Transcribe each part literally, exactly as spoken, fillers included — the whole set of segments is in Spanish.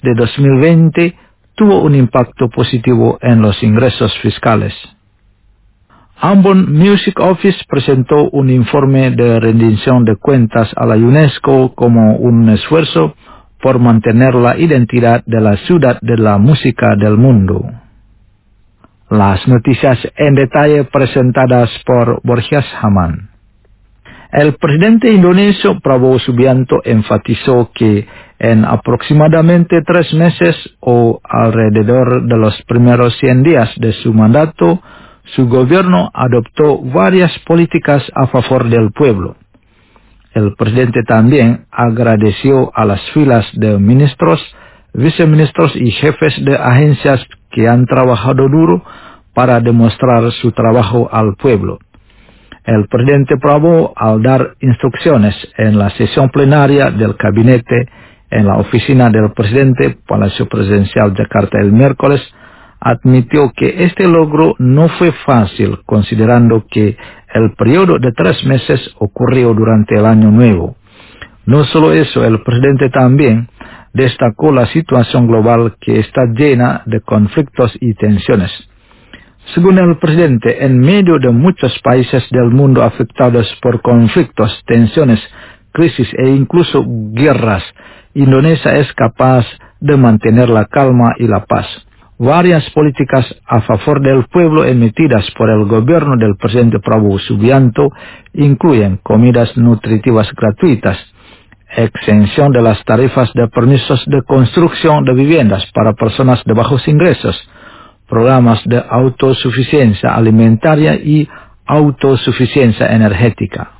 de dos mil veinte tuvo un impacto positivo en los ingresos fiscales. Ambon Music Office presentó un informe de rendición de cuentas a la UNESCO como un esfuerzo por mantener la identidad de la ciudad de la música del mundo. Las noticias en detalle presentadas por Borjas Haman. El presidente indonesio Prabowo Subianto enfatizó que en aproximadamente tres meses o alrededor de los primeros cien días de su mandato, su gobierno adoptó varias políticas a favor del pueblo. El presidente también agradeció a las filas de ministros, viceministros y jefes de agencias que han trabajado duro para demostrar su trabajo al pueblo. El presidente Prabowo, al dar instrucciones en la sesión plenaria del gabinete en la oficina del presidente, Palacio Presidencial Jakarta el miércoles, admitió que este logro no fue fácil, considerando que el periodo de tres meses ocurrió durante el año nuevo. No solo eso, el presidente también destacó la situación global que está llena de conflictos y tensiones. Según el presidente, en medio de muchos países del mundo afectados por conflictos, tensiones, crisis e incluso guerras, Indonesia es capaz de mantener la calma y la paz. Varias políticas a favor del pueblo emitidas por el gobierno del presidente Prabowo Subianto incluyen comidas nutritivas gratuitas, exención de las tarifas de permisos de construcción de viviendas para personas de bajos ingresos, programas de autosuficiencia alimentaria y autosuficiencia energética.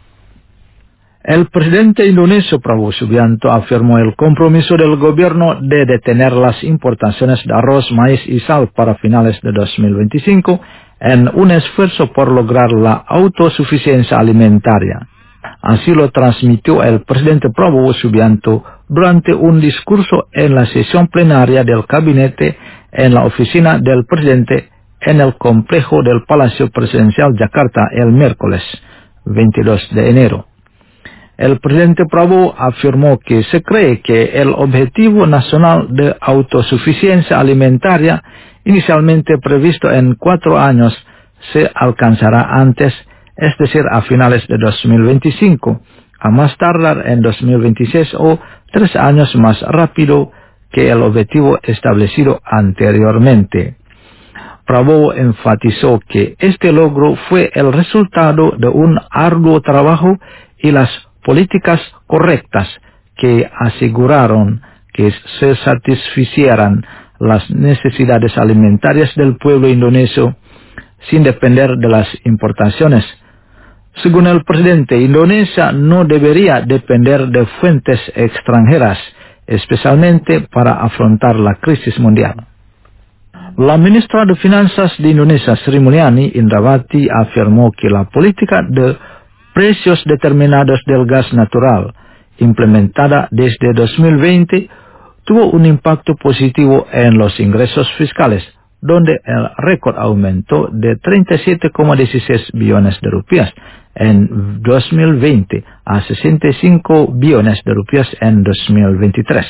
El presidente indonesio Prabowo Subianto afirmó el compromiso del gobierno de detener las importaciones de arroz, maíz y sal para finales de dos mil veinticinco en un esfuerzo por lograr la autosuficiencia alimentaria. Así lo transmitió el presidente Prabowo Subianto durante un discurso en la sesión plenaria del gabinete en la oficina del presidente en el complejo del Palacio Presidencial Jakarta el miércoles veintidós de enero. El presidente Prabowo afirmó que se cree que el objetivo nacional de autosuficiencia alimentaria, inicialmente previsto en cuatro años, se alcanzará antes, es decir, a finales de dos mil veinticinco, a más tardar en dos mil veintiséis o tres años más rápido que el objetivo establecido anteriormente. Prabowo enfatizó que este logro fue el resultado de un arduo trabajo y las políticas correctas que aseguraron que se satisficieran las necesidades alimentarias del pueblo indonesio sin depender de las importaciones. Según el presidente, Indonesia no debería depender de fuentes extranjeras, especialmente para afrontar la crisis mundial. La ministra de Finanzas de Indonesia, Sri Mulyani Indrawati, afirmó que la política de precios determinados del gas natural, implementada desde dos mil veinte, tuvo un impacto positivo en los ingresos fiscales, donde el récord aumentó de treinta y siete coma dieciséis billones de rupias en dos mil veinte a sesenta y cinco billones de rupias en dos mil veintitrés.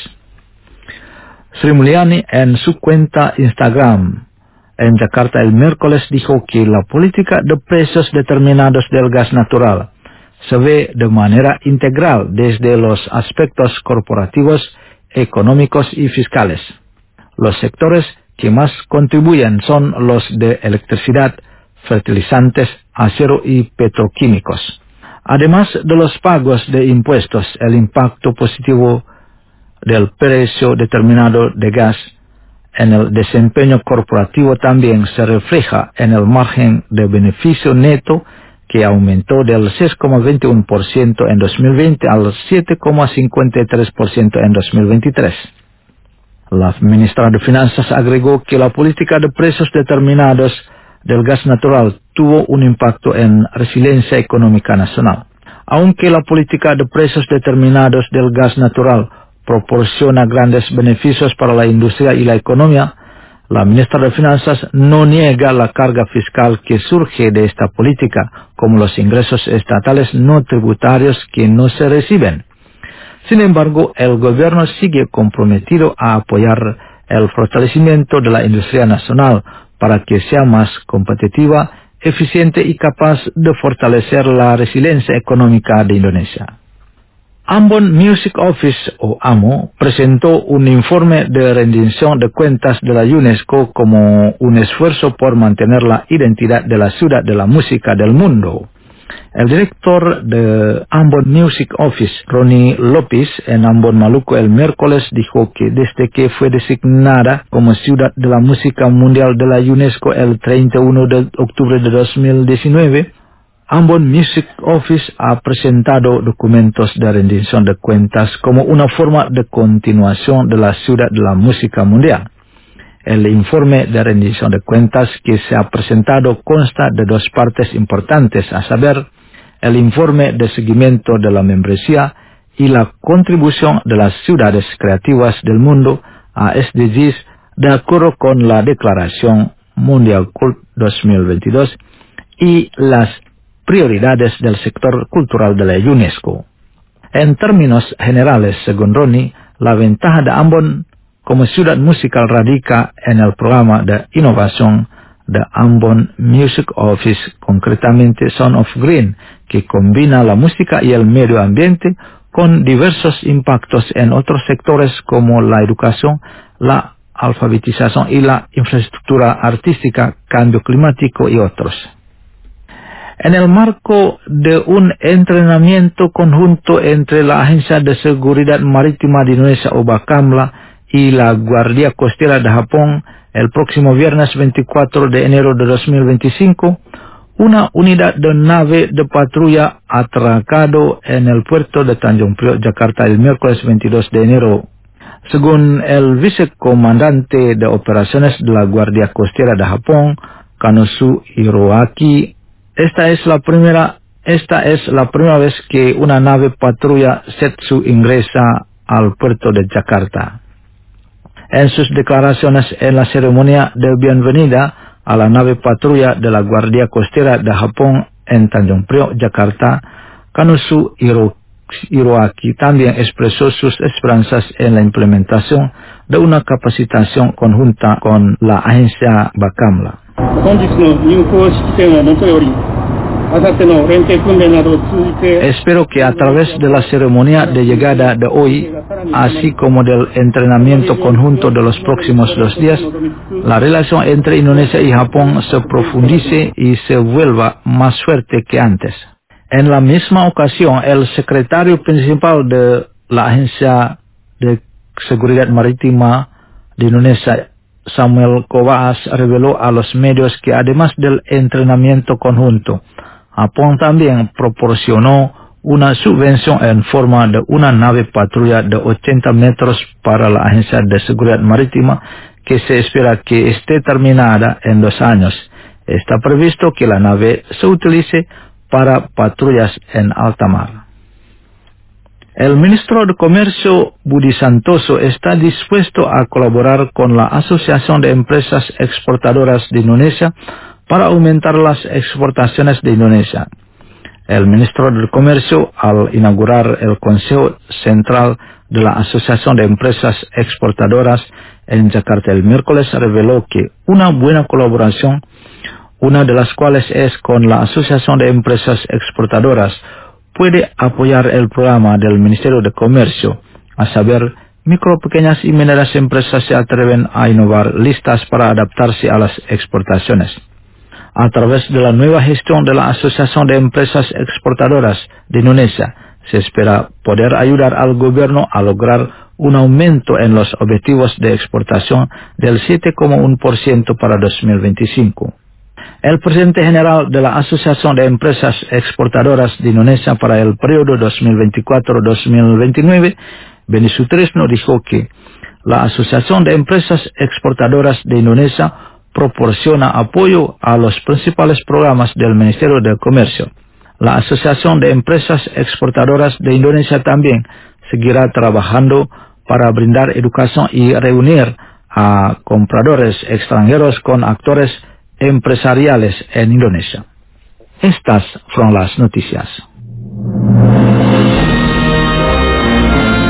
Sri Mulyani en su cuenta Instagram en Jakarta el miércoles dijo que la política de precios determinados del gas natural se ve de manera integral desde los aspectos corporativos, económicos y fiscales. Los sectores que más contribuyen son los de electricidad, fertilizantes, acero y petroquímicos. Además de los pagos de impuestos, el impacto positivo del precio determinado de gas en el desempeño corporativo también se refleja en el margen de beneficio neto, que aumentó del seis coma veintiuno por ciento en dos mil veinte al siete coma cincuenta y tres por ciento en dos mil veintitrés. La ministra de Finanzas agregó que la política de precios determinados del gas natural tuvo un impacto en resiliencia económica nacional. Aunque la política de precios determinados del gas natural proporciona grandes beneficios para la industria y la economía, la ministra de Finanzas no niega la carga fiscal que surge de esta política, como los ingresos estatales no tributarios que no se reciben. Sin embargo, el gobierno sigue comprometido a apoyar el fortalecimiento de la industria nacional para que sea más competitiva, eficiente y capaz de fortalecer la resiliencia económica de Indonesia. Ambon Music Office, o AMO, presentó un informe de rendición de cuentas de la UNESCO como un esfuerzo por mantener la identidad de la ciudad de la música del mundo. El director de Ambon Music Office, Ronnie Lopez, en Ambon, Maluku, el miércoles dijo que desde que fue designada como Ciudad de la Música Mundial de la UNESCO el treinta y uno de octubre de dos mil diecinueve, Ambon Music Office ha presentado documentos de rendición de cuentas como una forma de continuación de la Ciudad de la Música Mundial. El informe de rendición de cuentas que se ha presentado consta de dos partes importantes, a saber, el informe de seguimiento de la membresía y la contribución de las ciudades creativas del mundo a S D Gs de acuerdo con la Declaración Mundial Cult dos mil veintidós y las prioridades del sector cultural de la UNESCO. En términos generales, según Ronnie, la ventaja de Ambon como ciudad musical radica en el programa de innovación de Ambon Music Office, concretamente Sound of Green, que combina la música y el medio ambiente con diversos impactos en otros sectores como la educación, la alfabetización y la infraestructura artística, cambio climático y otros. En el marco de un entrenamiento conjunto entre la Agencia de Seguridad Marítima de Indonesia o Bakamla y la Guardia Costera de Japón, el próximo viernes veinticuatro de enero de dos mil veinticinco, una unidad de nave de patrulla atracado en el puerto de Tanjung Priok, Jakarta, el miércoles veintidós de enero. Según el vicecomandante de operaciones de la Guardia Costera de Japón, Kanosu Hiroaki, esta es la primera, esta es la primera vez que una nave patrulla Setsu ingresa al puerto de Jakarta. En sus declaraciones en la ceremonia de bienvenida a la nave patrulla de la Guardia Costera de Japón en Tanjung Priok, Jakarta, Kanosu Hiroaki también expresó sus esperanzas en la implementación de una capacitación conjunta con la agencia Bakamla. Espero que a través de la ceremonia de llegada de hoy, así como del entrenamiento conjunto de los próximos dos días, la relación entre Indonesia y Japón se profundice y se vuelva más fuerte que antes. En la misma ocasión, el secretario principal de la Agencia de Seguridad Marítima de Indonesia, Samuel Kovaas, reveló a los medios que además del entrenamiento conjunto, Japón también proporcionó una subvención en forma de una nave patrulla de ochenta metros para la Agencia de Seguridad Marítima que se espera que esté terminada en dos años. Está previsto que la nave se utilice para patrullas en alta mar. El ministro de Comercio, Budi Santoso, está dispuesto a colaborar con la Asociación de Empresas Exportadoras de Indonesia para aumentar las exportaciones de Indonesia. El ministro del Comercio, al inaugurar el Consejo Central de la Asociación de Empresas Exportadoras en Jakarta el miércoles, reveló que una buena colaboración, una de las cuales es con la Asociación de Empresas Exportadoras, puede apoyar el programa del Ministerio de Comercio, a saber, micro, pequeñas y medianas empresas se atreven a innovar listas para adaptarse a las exportaciones. A través de la nueva gestión de la Asociación de Empresas Exportadoras de Indonesia, se espera poder ayudar al gobierno a lograr un aumento en los objetivos de exportación del siete coma uno por ciento para dos mil veinticinco. El presidente general de la Asociación de Empresas Exportadoras de Indonesia para el periodo dos mil veinticuatro a dos mil veintinueve, Beni Sutrisno, dijo que la Asociación de Empresas Exportadoras de Indonesia proporciona apoyo a los principales programas del Ministerio de Comercio. La Asociación de Empresas Exportadoras de Indonesia también seguirá trabajando para brindar educación y reunir a compradores extranjeros con actores empresariales en Indonesia. Estas fueron las noticias.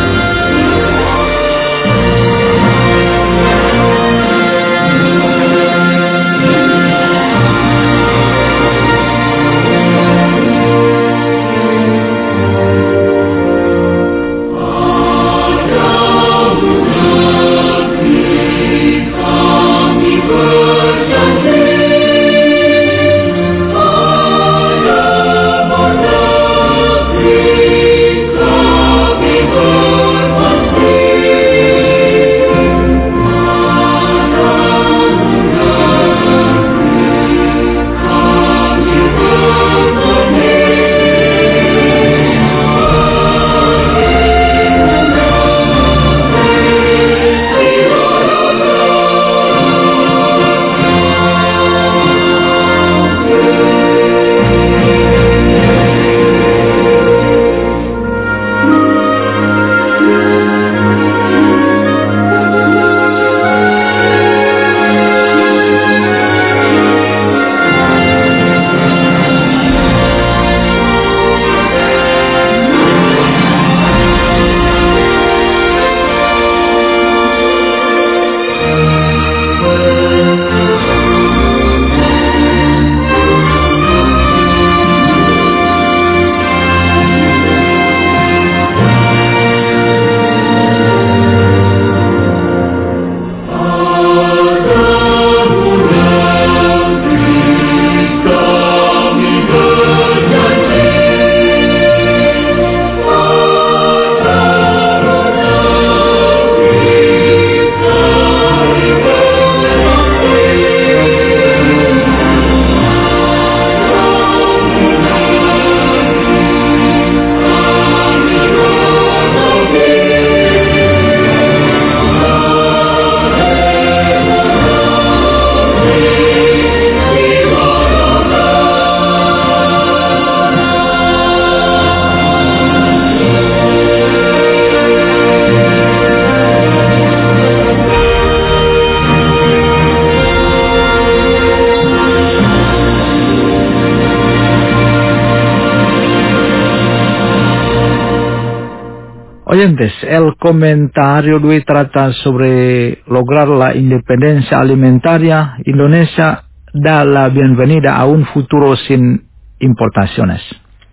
Oyentes, el comentario de hoy trata sobre lograr la independencia alimentaria. Indonesia da la bienvenida a un futuro sin importaciones.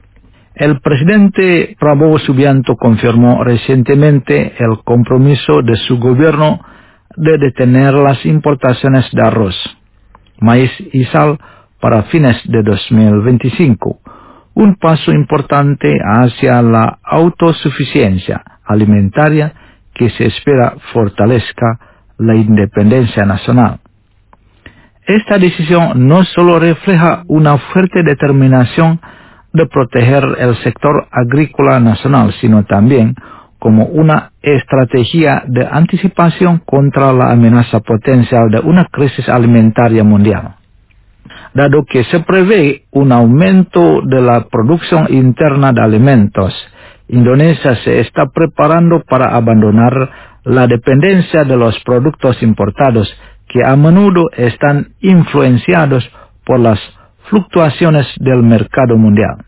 El presidente Prabowo Subianto confirmó recientemente el compromiso de su gobierno de detener las importaciones de arroz, maíz y sal para fines de dos mil veinticinco, un paso importante hacia la autosuficiencia alimentaria que se espera fortalezca la independencia nacional. Esta decisión no solo refleja una fuerte determinación de proteger el sector agrícola nacional, sino también como una estrategia de anticipación contra la amenaza potencial de una crisis alimentaria mundial. Dado que se prevé un aumento de la producción interna de alimentos, Indonesia se está preparando para abandonar la dependencia de los productos importados que a menudo están influenciados por las fluctuaciones del mercado mundial.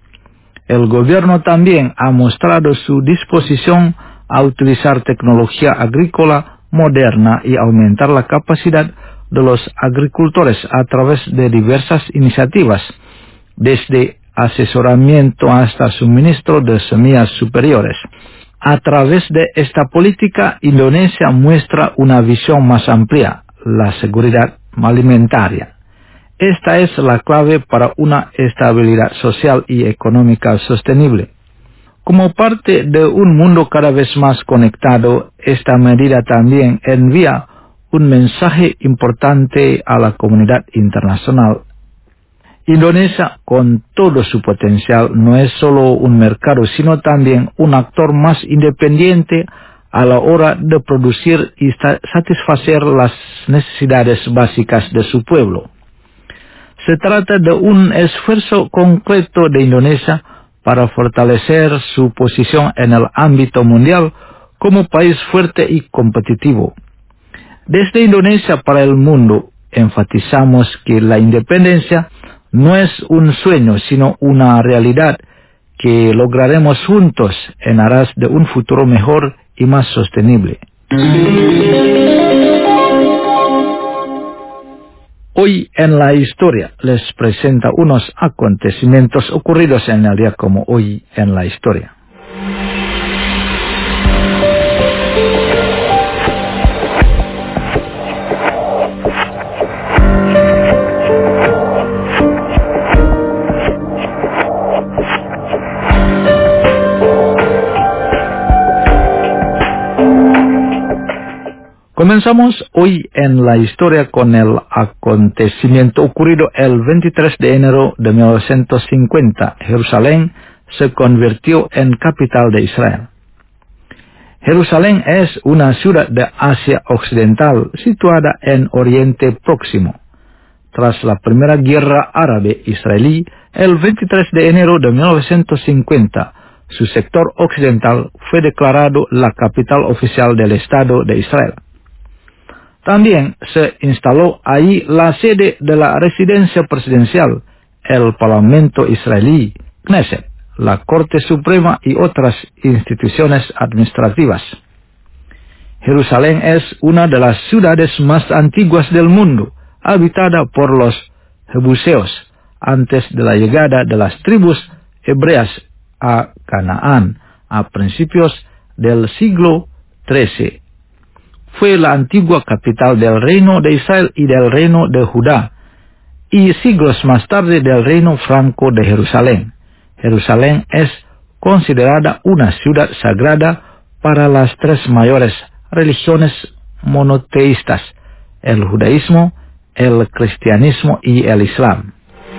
El gobierno también ha mostrado su disposición a utilizar tecnología agrícola moderna y aumentar la capacidad de los agricultores a través de diversas iniciativas, desde asesoramiento hasta suministro de semillas superiores. A través de esta política, Indonesia muestra una visión más amplia, la seguridad alimentaria. Esta es la clave para una estabilidad social y económica sostenible. Como parte de un mundo cada vez más conectado, esta medida también envía un mensaje importante a la comunidad internacional. Indonesia, con todo su potencial, no es solo un mercado, sino también un actor más independiente a la hora de producir y satisfacer las necesidades básicas de su pueblo. Se trata de un esfuerzo concreto de Indonesia para fortalecer su posición en el ámbito mundial como país fuerte y competitivo. Desde Indonesia para el mundo, enfatizamos que la independencia no es un sueño, sino una realidad que lograremos juntos en aras de un futuro mejor y más sostenible. Hoy en la historia les presenta unos acontecimientos ocurridos en el día como hoy en la historia. Comenzamos hoy en la historia con el acontecimiento ocurrido el veintitrés de enero de mil novecientos cincuenta. Jerusalén se convirtió en capital de Israel. Jerusalén es una ciudad de Asia Occidental situada en Oriente Próximo. Tras la primera guerra árabe-israelí, el veintitrés de enero de mil novecientos cincuenta, su sector occidental fue declarado la capital oficial del Estado de Israel. También se instaló allí la sede de la residencia presidencial, el Parlamento israelí, Knesset, la Corte Suprema y otras instituciones administrativas. Jerusalén es una de las ciudades más antiguas del mundo, habitada por los jebuseos, antes de la llegada de las tribus hebreas a Canaán, a principios del siglo trece. Fue la antigua capital del reino de Israel y del reino de Judá, y siglos más tarde del reino franco de Jerusalén. Jerusalén es considerada una ciudad sagrada para las tres mayores religiones monoteístas, el judaísmo, el cristianismo y el islam.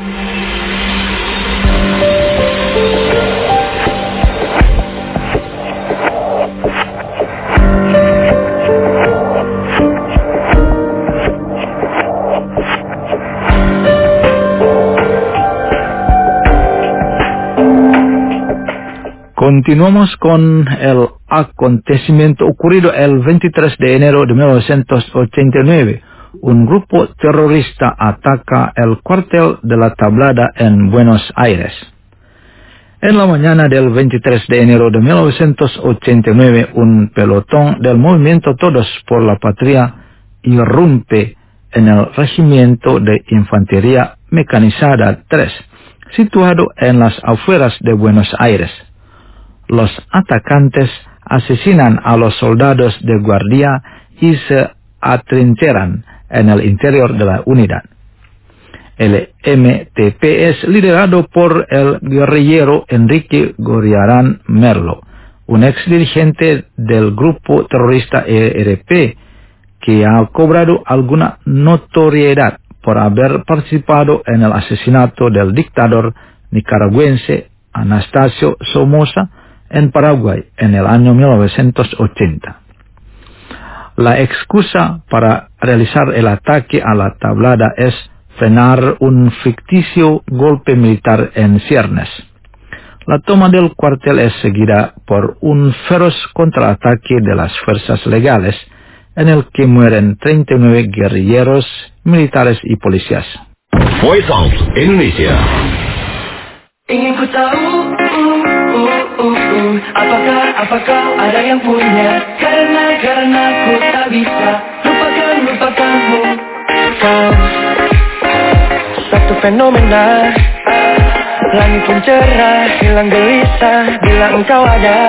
Continuamos con el acontecimiento ocurrido el veintitrés de enero de mil novecientos ochenta y nueve. Un grupo terrorista ataca el cuartel de la Tablada en Buenos Aires. En la mañana del veintitrés de enero de mil novecientos ochenta y nueve, un pelotón del movimiento Todos por la Patria irrumpe en el Regimiento de Infantería Mecanizada tres, situado en las afueras de Buenos Aires. Los atacantes asesinan a los soldados de guardia y se atrincheran en el interior de la unidad. El M T P es liderado por el guerrillero Enrique Goriarán Merlo, un ex dirigente del grupo terrorista E R P, que ha cobrado alguna notoriedad por haber participado en el asesinato del dictador nicaragüense Anastasio Somoza en Paraguay en el año mil novecientos ochenta. La excusa para realizar el ataque a la tablada es frenar un ficticio golpe militar en ciernes. La toma del cuartel es seguida por un feroz contraataque de las fuerzas legales, en el que mueren treinta y nueve guerrilleros, militares y policías. Voice of Indonesia. Ingin ku tahu, uh, uh, uh, uh, apakah, apakah ada yang punya? Karena, karena ku tak bisa lupakan, lupakanmu. Kau satu fenomena, langit pun cerah, hilang gelisah bila engkau ada.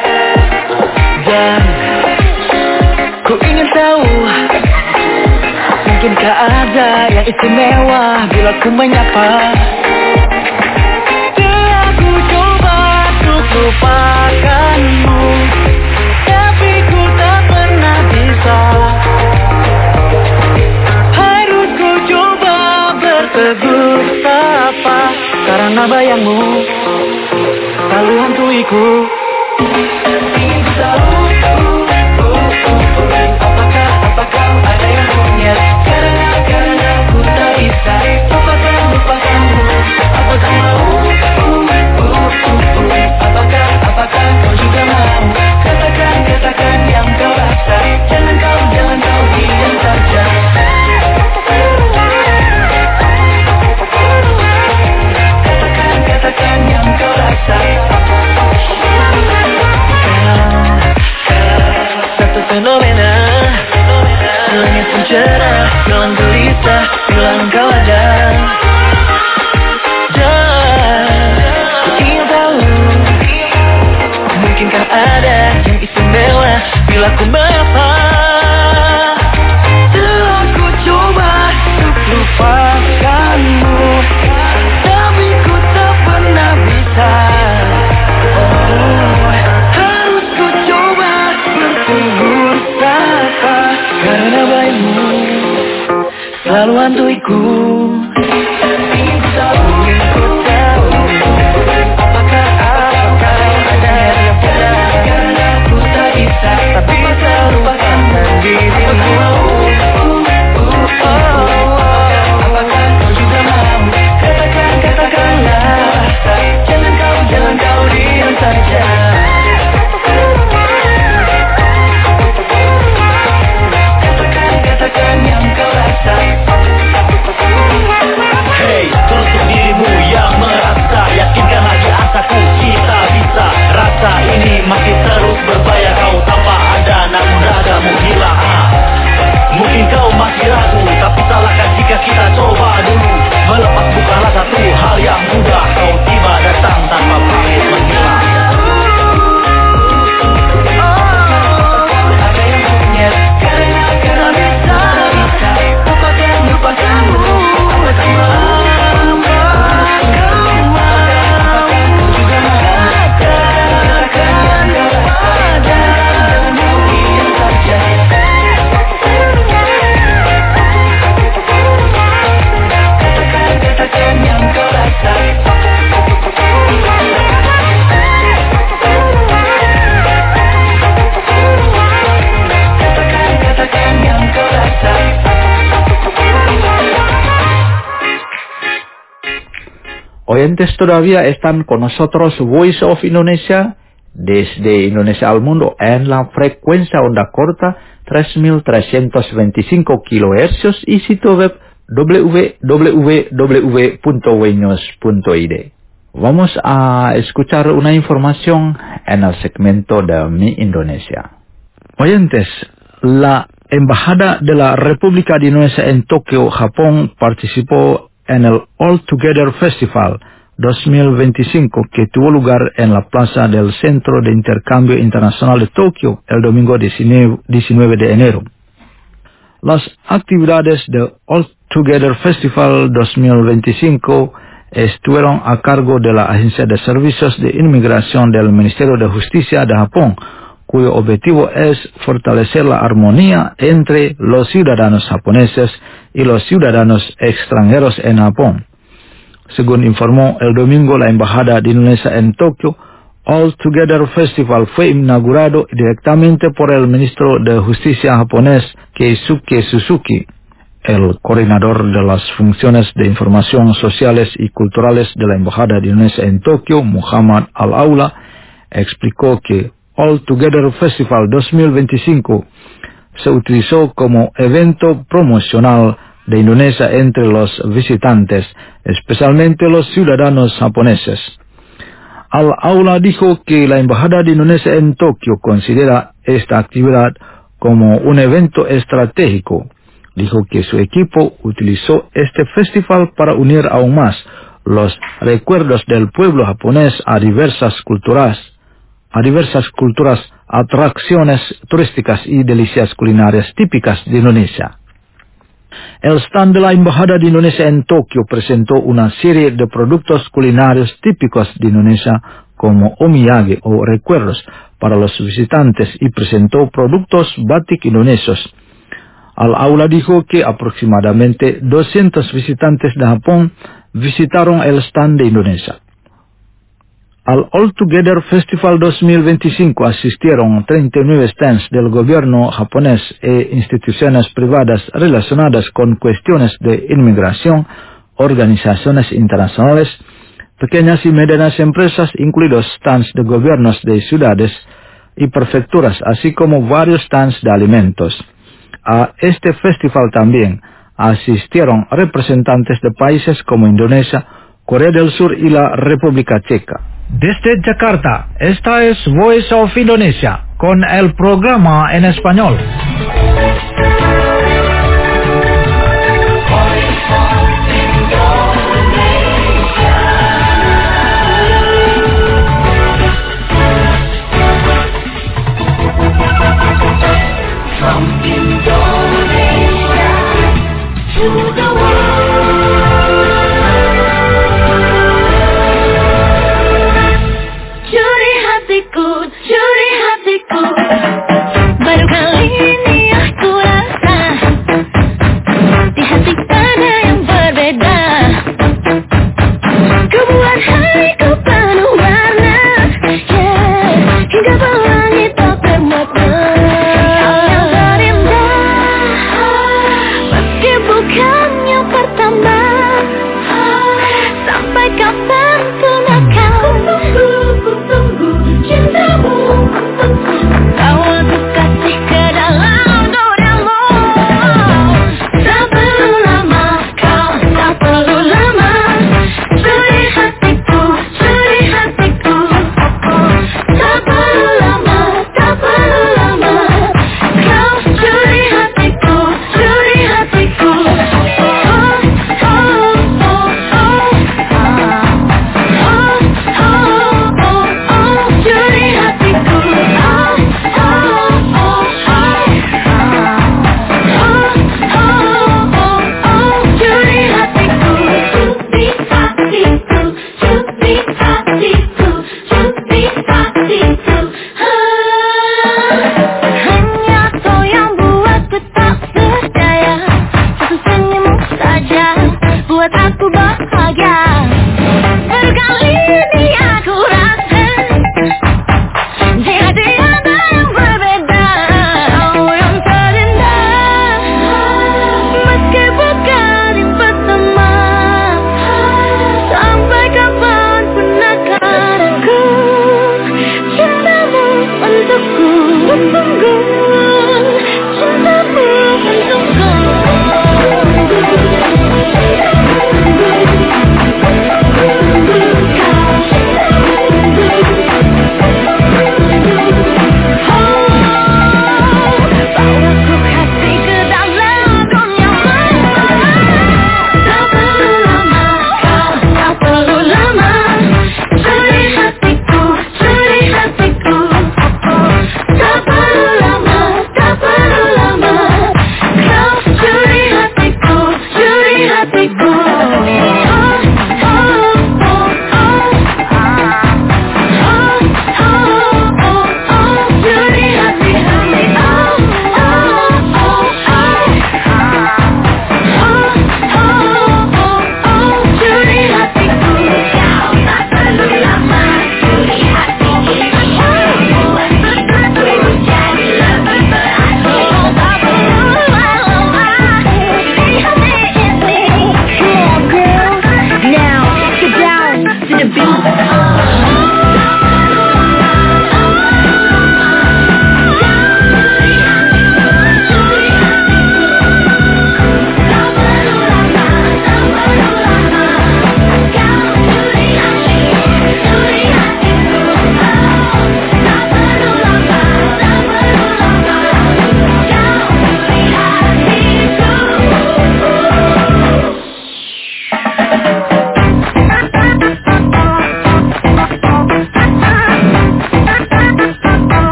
Dan ku ingin tahu, mungkinkah ada yang istimewa bila ku menyapa? Telah ku coba untuk lupakanmu, tapi ku tak pernah bisa. Harus ku coba bertegur sapa, karena bayangmu selalu hantuiku. Ingin ku tahu, apakah, apakah ada yang punya? Karena, karena ku tak bisa lupakan, lupakanmu. Apakah mau? Apakah, apakah kau juga mau? Katakan, katakan yang kau rasa. Jangan kau, jangan kau diam saja. Katakan, katakan yang kau rasa. Satu fenomena, langit pun cerah, hilang gelisah bila engkau ada. Dan ku ingin tahu, mungkinkah ada yang istimewa bila ku menyapa? Telah ku coba untuk lupakanmu, tapi ku tak pernah bisa. Oh, harus ku coba bertegur sapa, karena baikmu selalu hantuiku. Ingin ku tahu, ingin ku tahu, apakah, apakah ada yang punya? Karena ku tak bisa, tapi bisa lupakan dirimu. Apakah kau juga mau? Katakan, katakanlah. Jangan kau, jangan kau diam saja. Katakan, katakan yang kau rasa. Hey, terusuk dirimu yang merasa, yakinkan lagi asaku, kita bisa. Rasa ini masih terus berbahaya, kau tampak ada namun ragamu hilang. ah. Mungkin kau masih ragu, tapi salahkan jika kita coba dulu. Melepas bukanlah satu hal yang mudah, kau tiba datang tanpa pamit menghilang. Ada yang punya, karena, karena bisa, bisa lupakan, lupakanmu. Apakah mau? Apakah mau? Kau juga mau? Katakan yang kau rasa. Jangan kau diam saja. Katakan, katakan yang kau rasa. Katakan, katakan yang kau rasa. Oyentes todavía están con nosotros Voice of Indonesia desde Indonesia al mundo en la frecuencia onda corta tres mil trescientos veinticinco kilohercios y sitio web w w w punto weños punto i d. Vamos a escuchar una información en el segmento de Mi Indonesia. Oyentes, la Embajada de la República de Indonesia en Tokio, Japón, participó en el All Together Festival dos mil veinticinco que tuvo lugar en la plaza del Centro de Intercambio Internacional de Tokio el domingo diecinueve de enero. Las actividades del All Together Festival dos mil veinticinco estuvieron a cargo de la Agencia de Servicios de Inmigración del Ministerio de Justicia de Japón, cuyo objetivo es fortalecer la armonía entre los ciudadanos japoneses y los ciudadanos extranjeros en Japón. Según informó el domingo la Embajada de Indonesia en Tokio, All Together Festival fue inaugurado directamente por el ministro de Justicia japonés Keisuke Suzuki. El coordinador de las funciones de información sociales y culturales de la Embajada de Indonesia en Tokio, Muhammad Al-Aula, explicó que All Together Festival dos mil veinticinco se utilizó como evento promocional de Indonesia entre los visitantes, especialmente los ciudadanos japoneses. Al-Aula dijo que la Embajada de Indonesia en Tokio considera esta actividad como un evento estratégico. Dijo que su equipo utilizó este festival para unir aún más los recuerdos del pueblo japonés a diversas culturas, a diversas culturas, atracciones turísticas y delicias culinarias típicas de Indonesia. El stand de la Embajada de Indonesia en Tokio presentó una serie de productos culinarios típicos de Indonesia como omiyage o recuerdos para los visitantes y presentó productos batik indonesios. Al-Aula dijo que aproximadamente doscientos visitantes de Japón visitaron el stand de Indonesia. Al All Together Festival dos mil veinticinco asistieron treinta y nueve stands del gobierno japonés e instituciones privadas relacionadas con cuestiones de inmigración, organizaciones internacionales, pequeñas y medianas empresas, incluidos stands de gobiernos de ciudades y prefecturas, así como varios stands de alimentos. A este festival también asistieron representantes de países como Indonesia, Corea del Sur y la República Checa. Desde Jakarta, esta es Voice of Indonesia, con el programa en español. From Indonesia to the world. Curi hatiku, curi hatiku, baru kali ini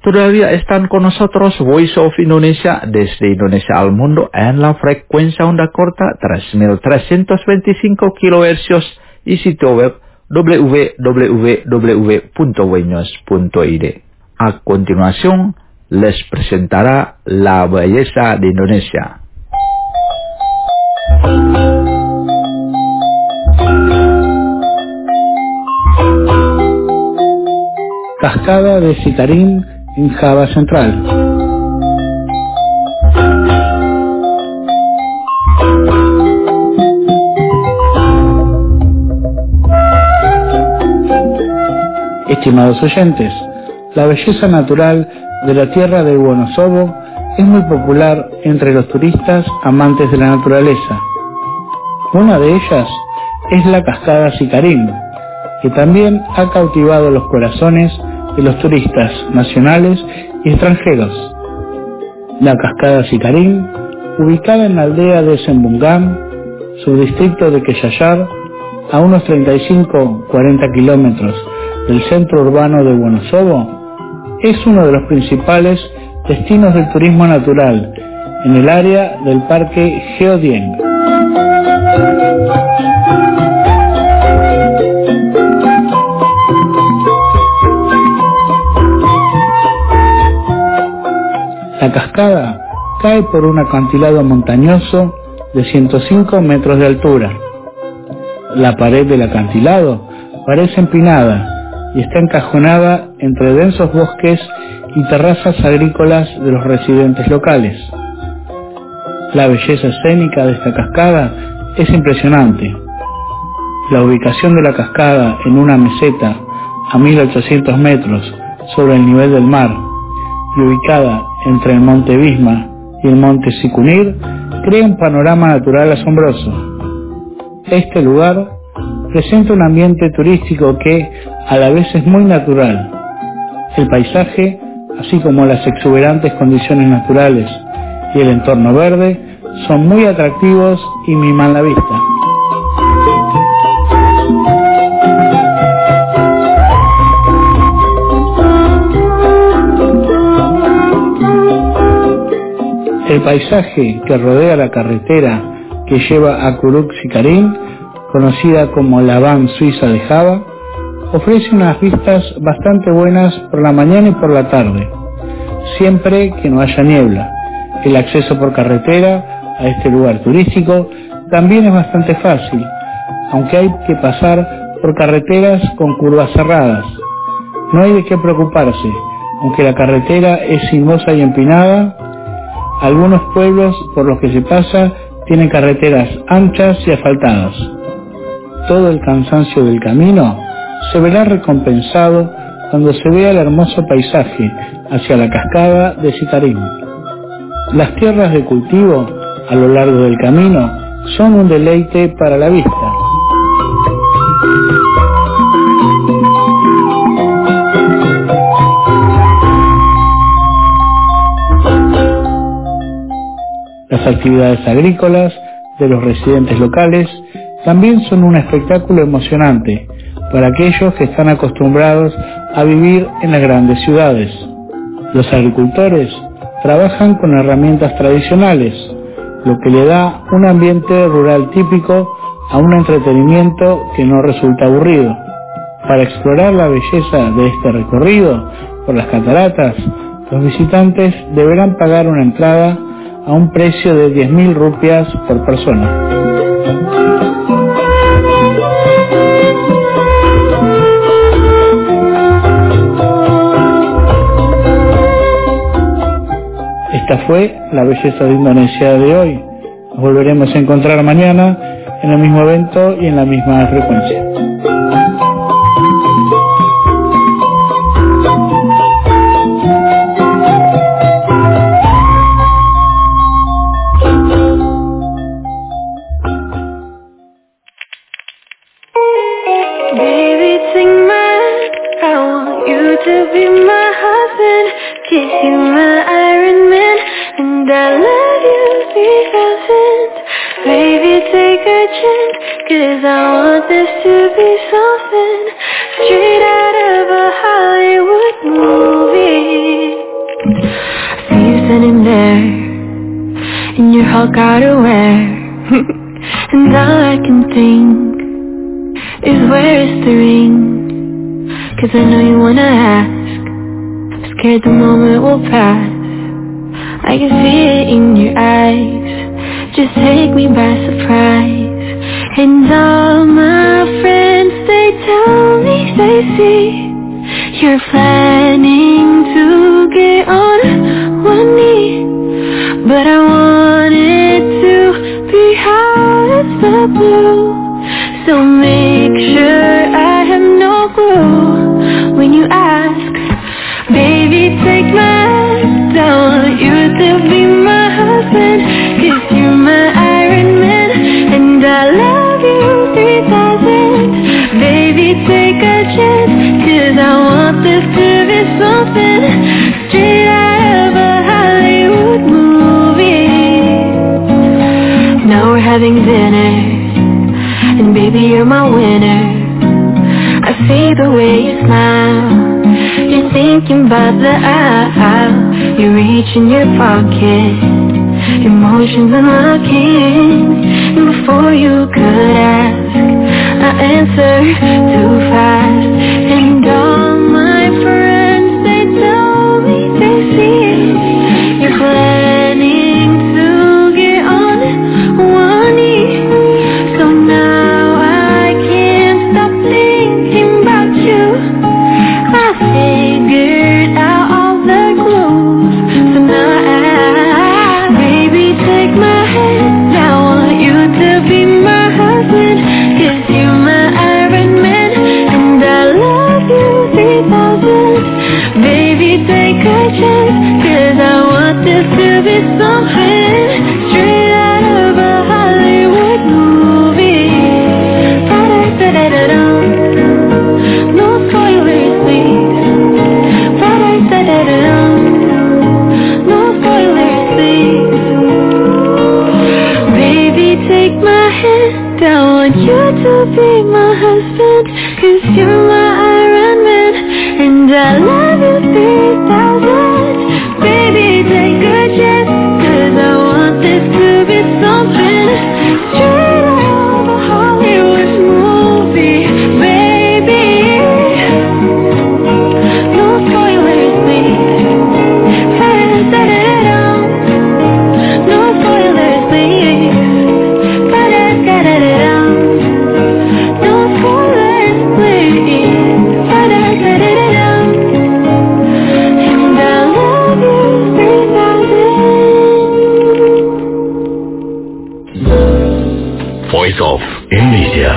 Todavía están con nosotros Voice of Indonesia desde Indonesia al mundo en la frecuencia onda corta tres mil trescientos veinticinco kilohercios y sitio web w w w punto wenews punto i d. A continuación, les presentará la belleza de Indonesia. Cascada de Sikarim en Java Central. Estimados oyentes, la belleza natural de la tierra de Wonosobo es muy popular entre los turistas amantes de la naturaleza. Una de ellas es la cascada Sikarim, que también ha cautivado los corazones de los turistas nacionales y extranjeros. La cascada Sikarim, ubicada en la aldea de Sembungan, subdistrito de Quechayar, a unos treinta y cinco a cuarenta kilómetros del centro urbano de Wonosobo, es uno de los principales destinos del turismo natural en el área del Parque Geodieng. La cascada cae por un acantilado montañoso de ciento cinco metros de altura. La pared del acantilado parece empinada y está encajonada entre densos bosques y terrazas agrícolas de los residentes locales. La belleza escénica de esta cascada es impresionante. La ubicación de la cascada en una meseta a mil ochocientos metros sobre el nivel del mar y ubicada entre el monte Bisma y el monte Sikunir crea un panorama natural asombroso. Este lugar presenta un ambiente turístico que a la vez es muy natural. El paisaje, así como las exuberantes condiciones naturales y el entorno verde, son muy atractivos y miman la vista. El paisaje que rodea la carretera que lleva a Curug Sikarim, conocida como la Van Suiza de Java, ofrece unas vistas bastante buenas por la mañana y por la tarde, siempre que no haya niebla. El acceso por carretera a este lugar turístico también es bastante fácil, aunque hay que pasar por carreteras con curvas cerradas. No hay de qué preocuparse, aunque la carretera es sinuosa y empinada. Algunos pueblos por los que se pasa tienen carreteras anchas y asfaltadas. Todo el cansancio del camino se verá recompensado cuando se vea el hermoso paisaje hacia la cascada de Sikarim. Las tierras de cultivo a lo largo del camino son un deleite para la vista. Las actividades agrícolas de los residentes locales también son un espectáculo emocionante para aquellos que están acostumbrados a vivir en las grandes ciudades. Los agricultores trabajan con herramientas tradicionales, lo que le da un ambiente rural típico a un entretenimiento que no resulta aburrido. Para explorar la belleza de este recorrido por las cataratas, los visitantes deberán pagar una entrada a un precio de diez mil rupias por persona. Esta fue la belleza de Indonesia de hoy. Nos volveremos a encontrar mañana en el mismo evento y en la misma frecuencia. Cause I want this to be something straight out of a Hollywood movie. wasn't in there, in your hot outerwear. And all I can think is where is the ring? Cause I know you wanna ask, I'm scared the moment will pass. I can see it in your eyes, just take me by surprise. And all my friends, they tell me they see you're planning to get on one knee. But I want it to be out of the blue, so make sure I have no clue when you ask. Baby, take my hand, I want you to be my husband, cause you're my Iron Man, and I love you three thousand. Baby, take a chance, cause I want this to be something straight out of a Hollywood movie. Now we're having dinner, and baby, you're my winner. I see the way you smile, you're thinking about the aisle. You reach in your pocket, emotions unlocking. And before you could ask, I answer too fast. And all my friends, they tell me they see you're planning to get on one knee. So now I can't stop thinking about you. I figured out all the clues, so now I, baby, take my hand. I want you to be my husband, cause you're my Iron Man, and I love you three thousand. Baby, take a chance, cause I want this to be something straight out of a Hollywood movie. Da-da-da-da-da-da. No spoilers, please. Da-da-da-da-da-da. No spoilers, please. Baby, take my hand, I want you to be my husband, cause you're my Iron Man, and I love you three thousand. Baby, take a chance, cause I want this to be something straight out of a Hollywood movie, baby. No spoilers, please. Da-da-da-da-da. No spoilers, please. Da-da-da-da-da. No spoilers, please. Da-da-da-da-da. And I love you three thousand. Voice of Indonesia.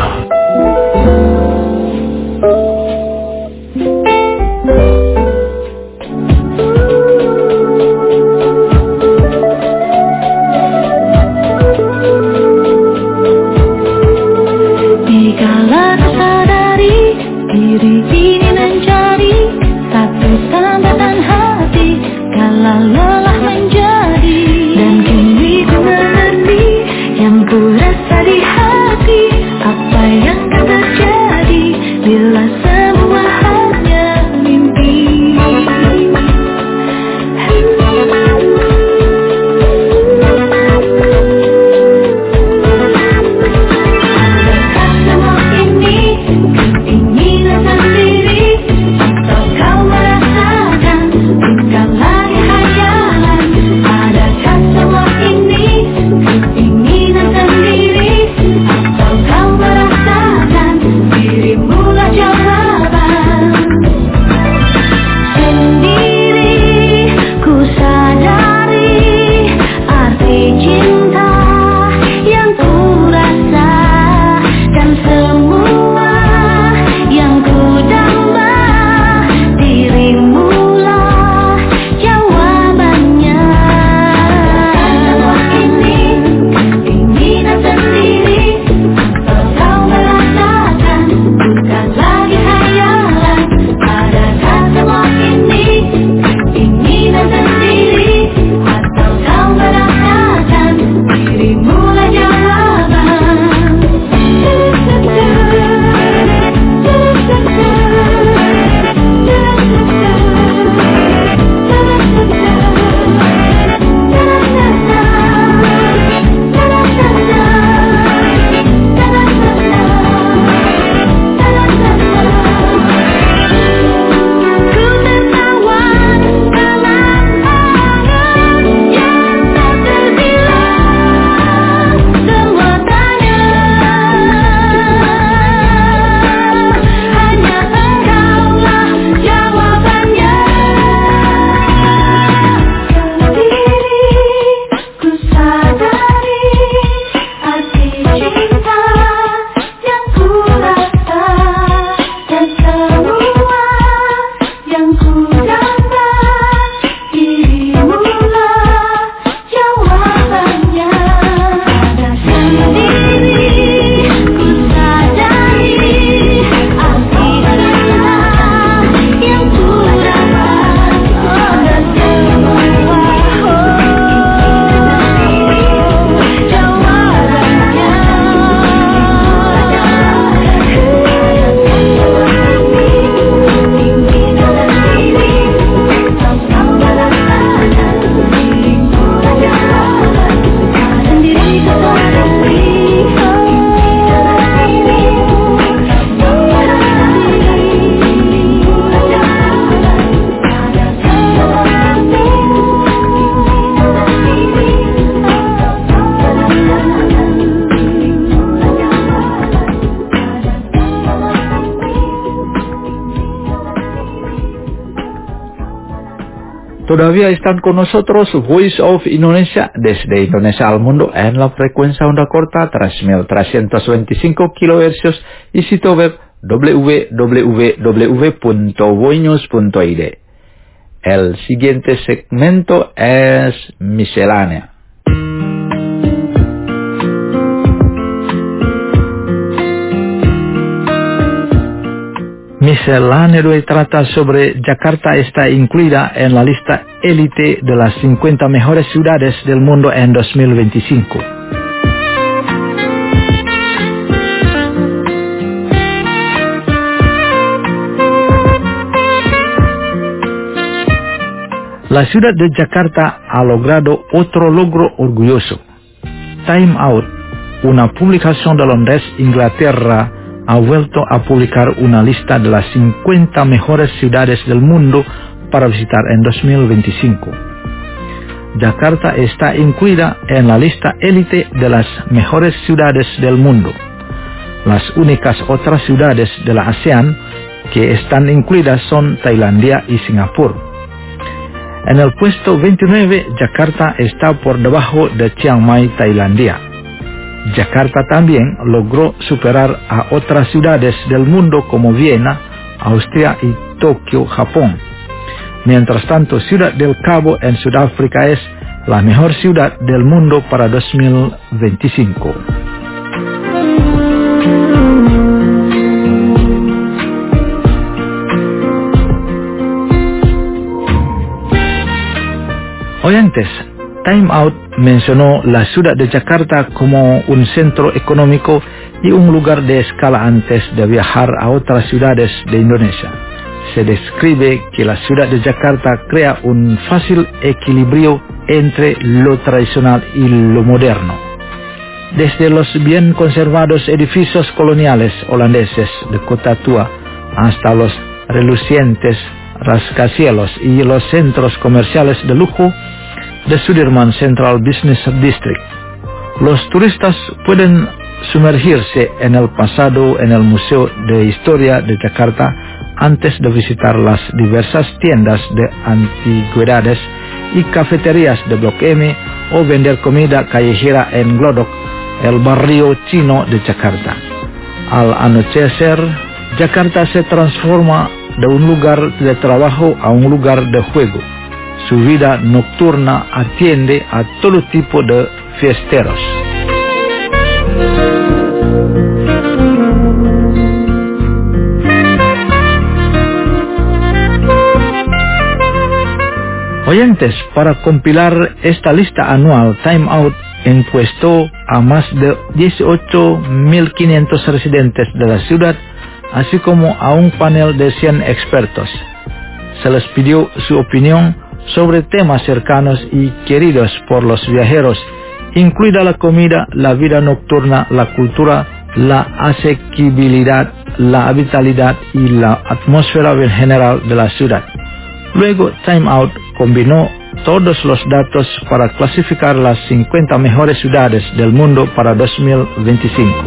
Dikala kau sadari diri ini mencari satu tambatan hati, kala lelah menjadi, dan kini ku mengerti yang ku rasa di hati. Apa yang Todavía están con nosotros Voice of Indonesia desde Indonesia al mundo en la frecuencia onda corta tres mil trescientos veinticinco kilohercios y sitio web w w w punto voinews punto i d. El siguiente segmento es miscelánea. Miscelánea de trata sobre Jakarta está incluida en la lista élite de las cincuenta mejores ciudades del mundo en dos mil veinticinco. La ciudad de Jakarta ha logrado otro logro orgulloso. Time Out, una publicación de Londres, Inglaterra, ha vuelto a publicar una lista de las cincuenta mejores ciudades del mundo para visitar en dos mil veinticinco. Jakarta está incluida en la lista élite de las mejores ciudades del mundo. Las únicas otras ciudades de la ASEAN que están incluidas son Tailandia y Singapur. En el puesto veintinueve, Jakarta está por debajo de Chiang Mai, Tailandia. Jakarta también logró superar a otras ciudades del mundo como Viena, Austria y Tokio, Japón. Mientras tanto, Ciudad del Cabo en Sudáfrica es la mejor ciudad del mundo para dos mil veinticinco. Oyentes, Time Out mencionó la ciudad de Jakarta como un centro económico y un lugar de escala antes de viajar a otras ciudades de Indonesia. Se describe que la ciudad de Jakarta crea un fácil equilibrio entre lo tradicional y lo moderno. Desde los bien conservados edificios coloniales holandeses de Kota Tua hasta los relucientes rascacielos y los centros comerciales de lujo de Sudirman Central Business District. Los turistas pueden sumergirse en el pasado en el Museo de Historia de Jakarta antes de visitar las diversas tiendas de antigüedades y cafeterías de Blok M o vender comida callejera en Glodok, el barrio chino de Jakarta. Al anochecer, Jakarta se transforma de un lugar de trabajo a un lugar de juego. Su vida nocturna atiende a todo tipo de fiesteros. Oyentes, para compilar esta lista anual, Time Out encuestó a más de dieciocho mil quinientos residentes de la ciudad, así como a un panel de cien expertos. Se les pidió su opinión sobre temas cercanos y queridos por los viajeros, incluida la comida, la vida nocturna, la cultura, la asequibilidad, la habitabilidad y la atmósfera general de la ciudad. Luego, Time Out combinó todos los datos para clasificar las cincuenta mejores ciudades del mundo para dos mil veinticinco.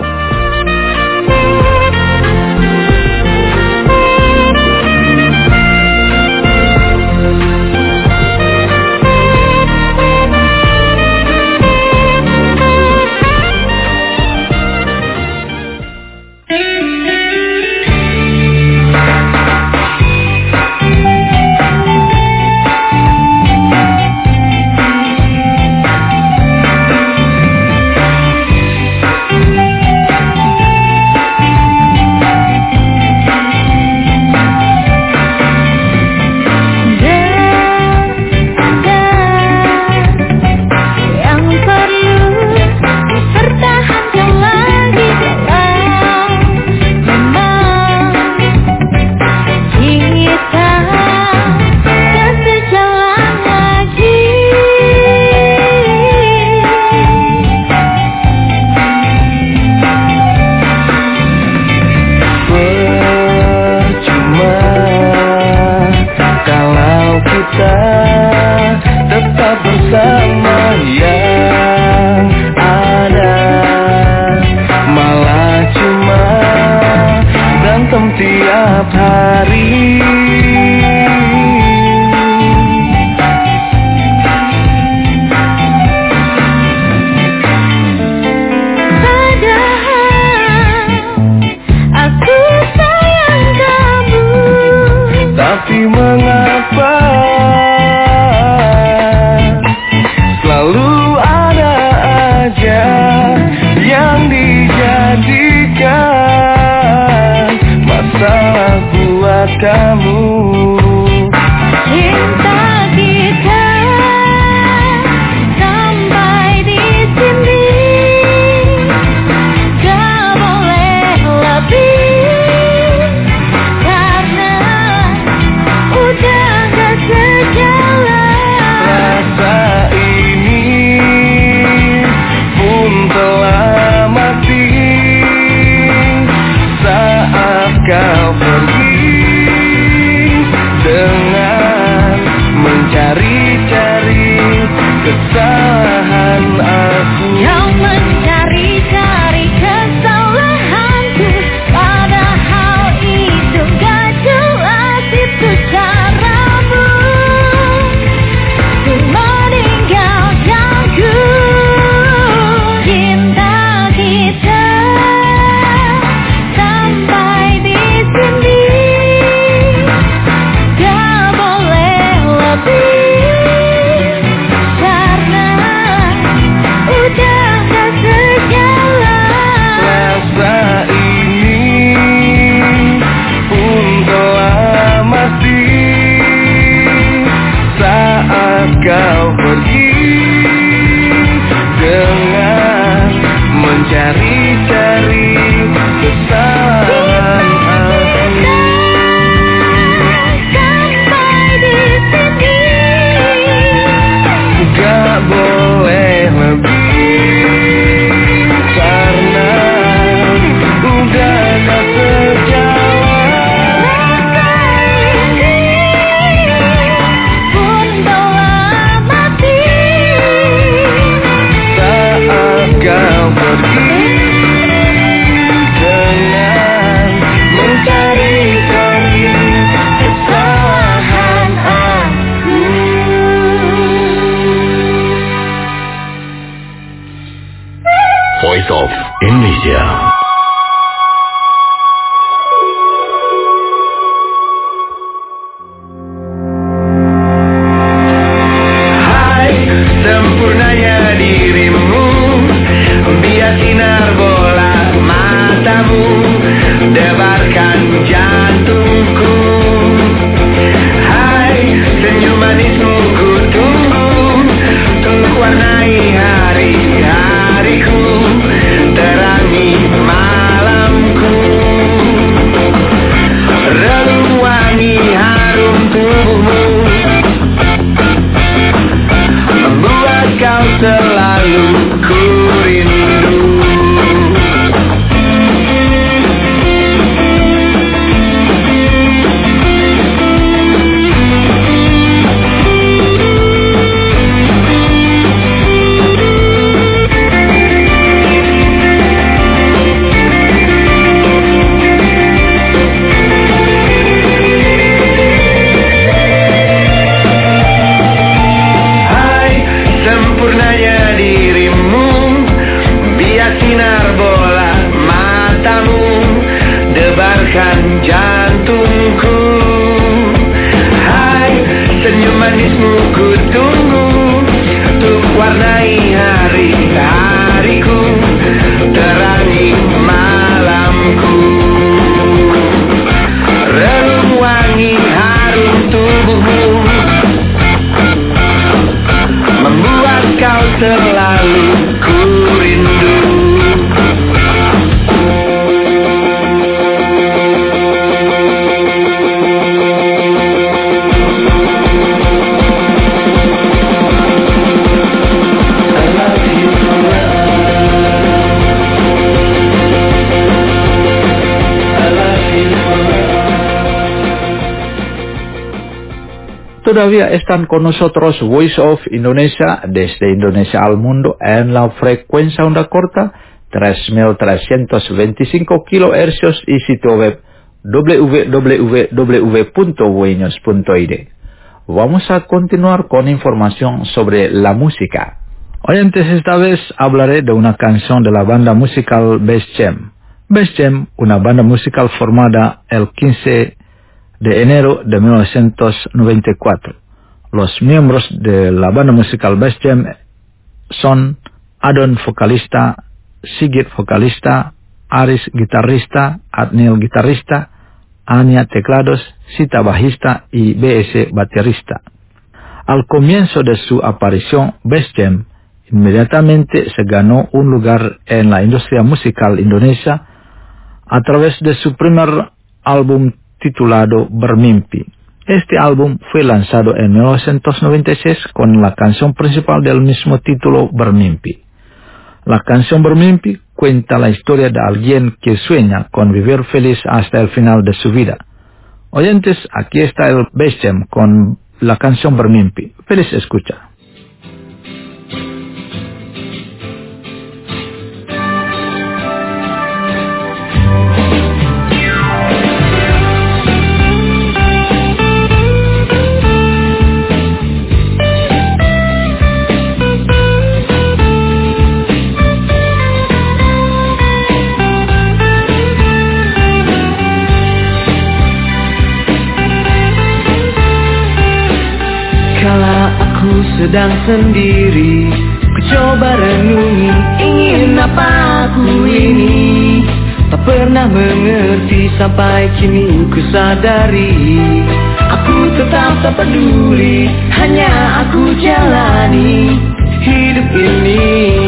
kamu. Cinta kita sampai di sini, gak boleh lebih, karena udah gak sejalan. Rasa ini pun telah mati saat kau pergi dengan mencari-cari kesalahan aku. Kau mencari-cari kesalahanku, padahal itu gak jelas, itu caramu untuk meninggalkanku. Cinta kita sampai di sini, gak boleh lebih, karena udah gak sejalan. Rasa ini pun telah mati saat kau pergi dengan mencari-cari kesalahan aku. Sampai di sini, Gak boleh lebih, karena udah gak sejalan. pun telah mati Saat kau pergi dengan mencari-cari kesalahan aku. Voice of Indonesia. Hai, sempurnanya dirimu, biar sinar bola matamu debarkan jantungku. Hai, senyum manismu ku tunggu, untuk warnai hari-hariku, terangi malamku. Relung wangi harum tubuhmu membuat kau selalu ku rindu. Hai, sempurnanya dirimu, biar sinar bola matamu debarkan jantungku. Hai, senyum manismu ku tunggu, untuk warnai hari-hariku, terangi malamku. Relung wangi harum tubuhmu membuat kau selalu ku rindu. I love you forever. I love you forever. Todavía están con nosotros Voice of Indonesia desde Indonesia al mundo en la frecuencia onda corta tres mil trescientos veinticinco kilohercios y sitio web w w w punto voinews punto i d. Vamos a continuar con información sobre la música. Oyentes, esta vez hablaré de una canción de la banda musical Bass Jam. Bass Jam, una banda musical formada el quince de enero de mil novecientos noventa y cuatro. Los miembros de la banda musical Bass Jam son Adon vocalista, Sigit vocalista, Aris guitarrista, Adnil guitarrista, Anya teclados, Sita bajista y B S baterista. Al comienzo de su aparición, Bass Jam inmediatamente se ganó un lugar en la industria musical indonesia a través de su primer álbum titulado Bermimpi. Este álbum fue lanzado en mil novecientos noventa y seis con la canción principal del mismo título, Bermimpi. La canción Bermimpi cuenta la historia de alguien que sueña con vivir feliz hasta el final de su vida. Oyentes, aquí está el Bass Jam con la canción Bermimpi. Feliz escucha. Sedang sendiri, ku coba renungi, ingin apa aku ini. Tak pernah mengerti sampai kini ku sadari, aku tetap tak peduli, hanya aku jalani hidup ini.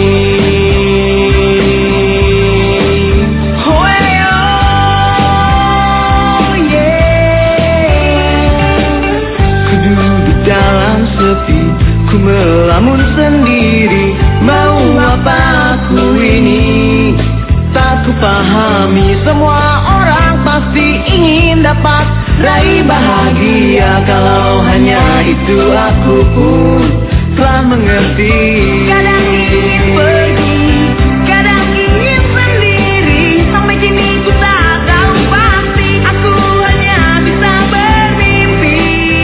Ku melamun sendiri, mau apa aku ini? Tak ku pahami, semua orang pasti ingin dapat raih bahagia. Kalau hanya itu aku pun telah mengerti. Kadang ingin pergi, kadang ingin sendiri. Sampai kini ku tak tahu pasti, aku hanya bisa bermimpi.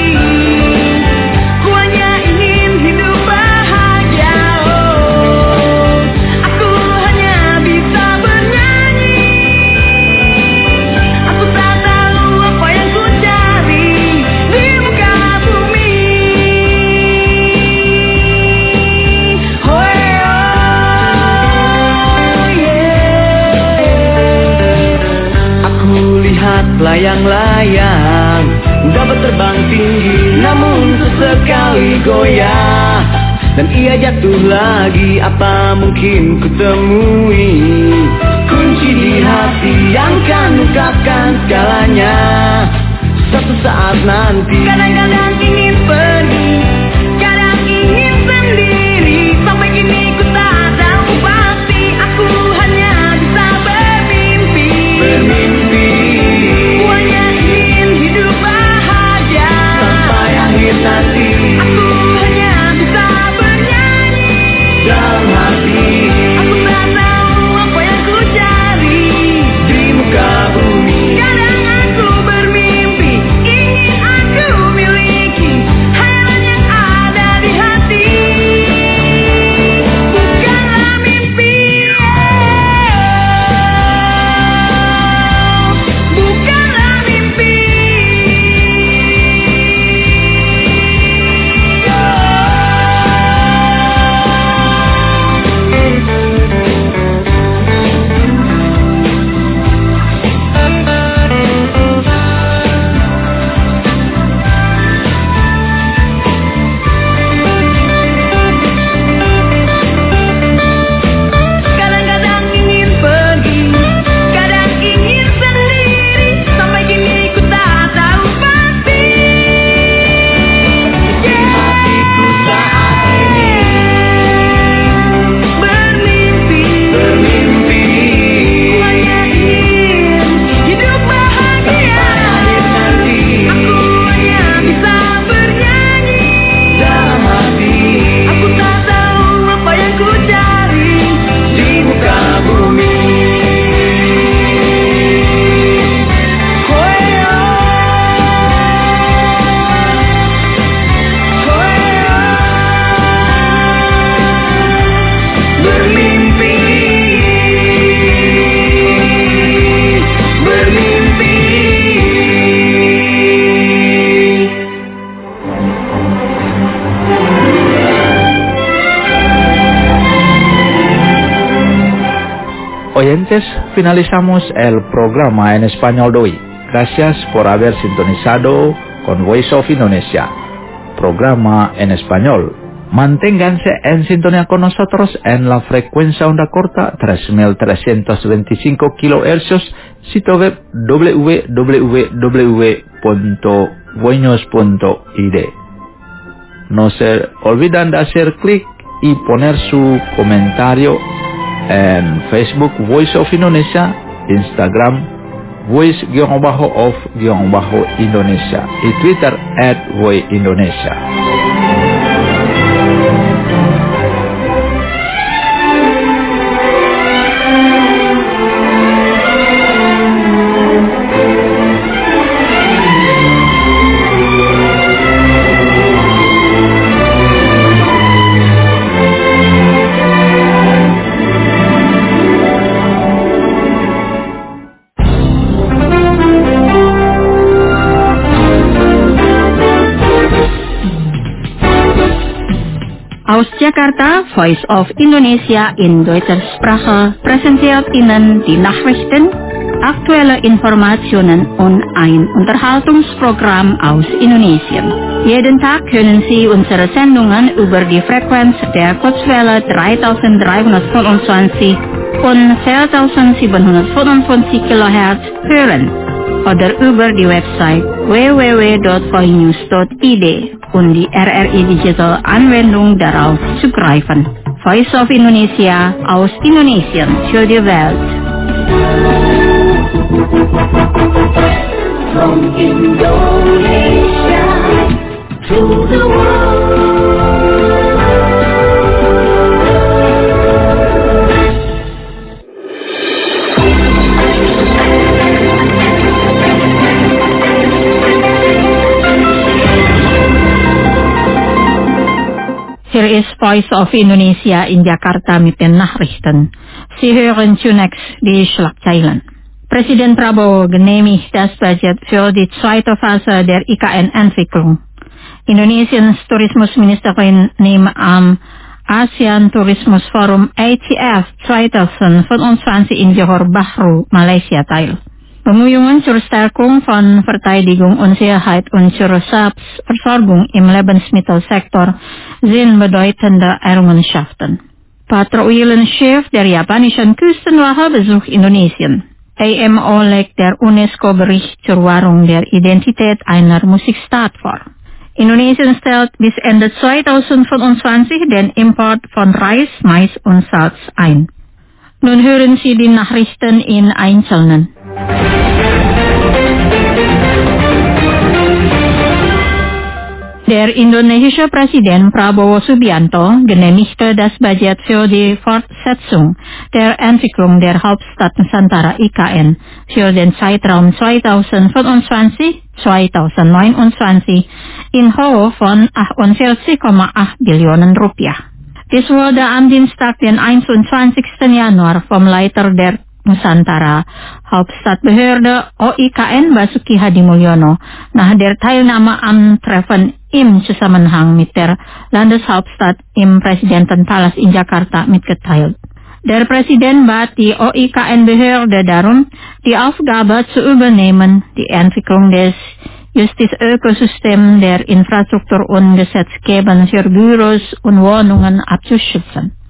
Ku hanya ingin hidup bahagia, oh. Aku hanya bisa bernyanyi. Aku tak tahu apa yang ku cari di muka bumi. Oh, oh, yeah. Aku lihat layang-layang dapat terbang tinggi, namun sesekali goyah dan ia jatuh lagi. Apa mungkin ku temui kunci di hati yang kan ungkapkan segalanya suatu saat nanti. Kadang-kadang ingin pergi, kadang ingin sendiri. Sampai kini ku tak tahu pasti, aku hanya bisa bermimpi. Bermimpi. Ku hanya ingin hidup bahagia sampai akhir nanti. Aku hanya bisa bernyanyi dalam hati. Aku tak tahu apa yang ku cari di muka bumi. Kadang aku bermimpi, ingin aku miliki hayalan yang ada di hati. Bukanlah mimpi, bukanlah mimpi. Kadang-kadang ingin pergi, kadang ingin sendiri. Sampai kini ku tak tahu pasti. Hatiku saat ini bermimpi, bermimpi. Ku hanya ingin hidup bahagia sampai akhir nanti. Aku hanya bisa bernyanyi dalam hati. Aku tak tahu apa yang ku cari di muka bumi. Oh, oh, oh. Bermimpi, bermimpi. Oyentes, finalizamos el programa en español de hoy. gracias por haber sintonizado con Voice of Indonesia, programa en español. Manténganse en sintonía con nosotros en la frecuencia onda corta tres mil trescientos veinticinco kilohercios, sitio web w w w punto voinos punto i d. No se olviden de hacer clic y poner su comentario en Facebook Voice of Indonesia, Instagram voice-of-indonesia y Twitter at voice indonesia. Aus Jakarta, Voice of Indonesia in Deutscher Sprache präsentiert Ihnen die Nachrichten, aktuelle Informationen und ein Unterhaltungsprogramm aus Indonesien. Jeden Tag können Sie unsere Sendungen über die Frequenz der Kurzwelle dreitausenddreihundertfünfundzwanzig und viertausendsiebenhundertfünfundfünfzig Kilohertz hören oder über die Website w w w punkt voinews punkt i d und die R R I Digital Anwendung darauf zugreifen. Voice of Indonesia aus Indonesien für die Welt. From Indonesia to the world. Hier ist Voice of Indonesia in Jakarta mit den Nachrichten. Sie hören zunächst die Schlagzeilen. Präsident Prabowo genehmigt das Budget für die zweite Phase der I K N-Entwicklung. Indonesiens Tourismusministerin nimmt am ASEAN Tourismus Forum A T F zweitausendfünfundzwanzig in Johor Bahru, Malaysia teil. Bemühungen zur Stärkung von Verteidigung und Sicherheit und zur Selbstversorgung im Lebensmittelsektor sind bedeutende Errungenschaften. Patrouillenchef der japanischen Küstenwache besucht Indonesien. A M O legt der UNESCO-Bericht zur Wahrung der Identität einer Musikstadt vor. Indonesien stellt bis Ende zweitausendfünfundzwanzig den Import von Reis, Mais und Salz ein. Nun hören Sie die Nachrichten in Einzelnen. Der indonesische Präsident Prabowo Subianto genehmigte das Budget für die Fortsetzung der Entwicklung der Hauptstadt Nusantara I K N für den Zeitraum zweitausendfünfundzwanzig bis zweitausendneunundzwanzig in Höhe von achtundvierzig Komma acht Billionen Rupiah. Dies wurde am Dienstag, den einundzwanzigsten Januar, vom Leiter der Nusantara Hauptstadtbehörde O I K N Basuki Hadimulyono nach der Teilnahme am Treffen im Zusammenhang mit der Landeshauptstadt im Präsidentenpalast in Jakarta mitgeteilt. Der Präsident bat die O I K N-Behörde darum, die Aufgabe zu übernehmen, die Entwicklung des Justisökosystems, der Infrastruktur und Gesetzgebung für Büros und Wohnungen abzuschützen.